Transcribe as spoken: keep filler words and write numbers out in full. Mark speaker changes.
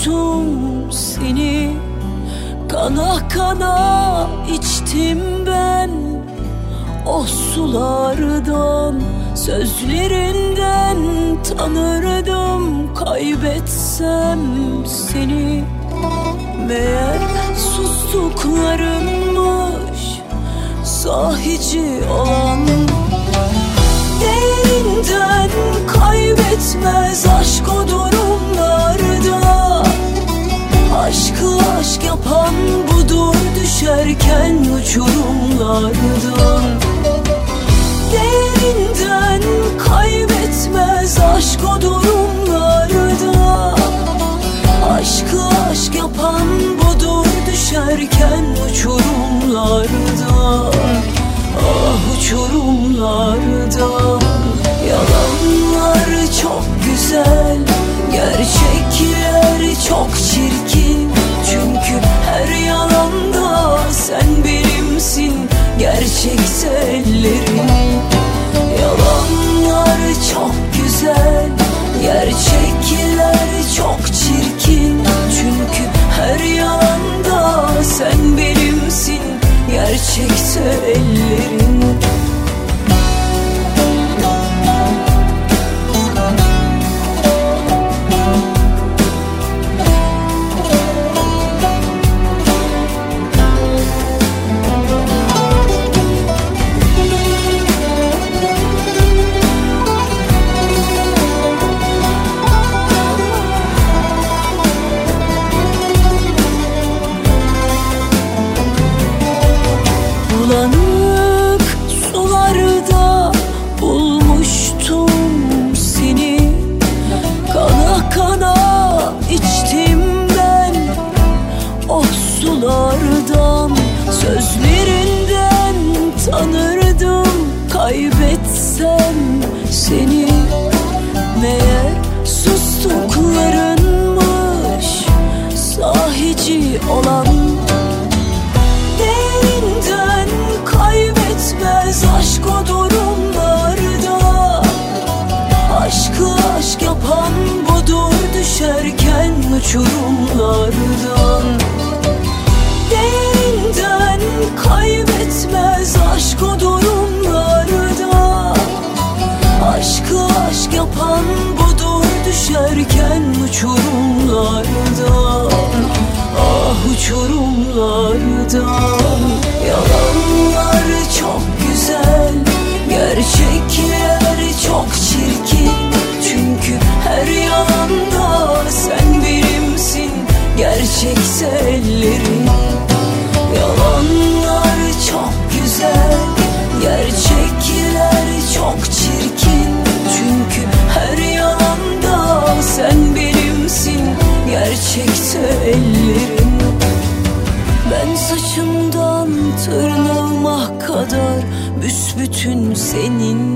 Speaker 1: bulmuştum seni. Kana kana içtim ben o sulardan, sözlerinden tanırdım kaybetsem seni. Meğer sustuklarınmış sahici olan. Derinden kaybetmez aşk o durumlarda. Aşkı aşk yapan budur, düşerken uçurumlardan. Derinden kaybetmez aşk o durumlarda. Aşkı aşk yapan budur, düşerken uçurumlardan. Ah uçurumlardan. Yalanlar çok güzel, gerçekler çok çirkin. Çünkü her yalanda sen benimsin, gerçekse ellerin. Yalanlar çok güzel, gerçekler çok çirkin. Çünkü her yalanda sen benimsin, gerçekse ellerin. Bulanık sularda bulmuştum seni. Kana kana içtim ben o sulardan, sözlerinden tanırdım kaybetsem seni. Meğer sustuklarınmış sahici olan. Kaybetmez aşk o durumlarda. Aşkı aşk yapan budur, düşerken uçurumlardan. Derinden kaybetmez aşk o durumlarda. Aşkı aşk yapan budur, düşerken uçurumlardan. Ah uçurumlardan. Yalanlar çok güzel, gerçekler çok çirkin. Çünkü her yalanda sen benimsin, gerçekse ellerin. Yalanlar çok güzel, gerçekler çok çirkin. Çünkü her yalanda sen benimsin, gerçekse ellerin. Ben saçımdan tırnağıma kadar büsbütün senin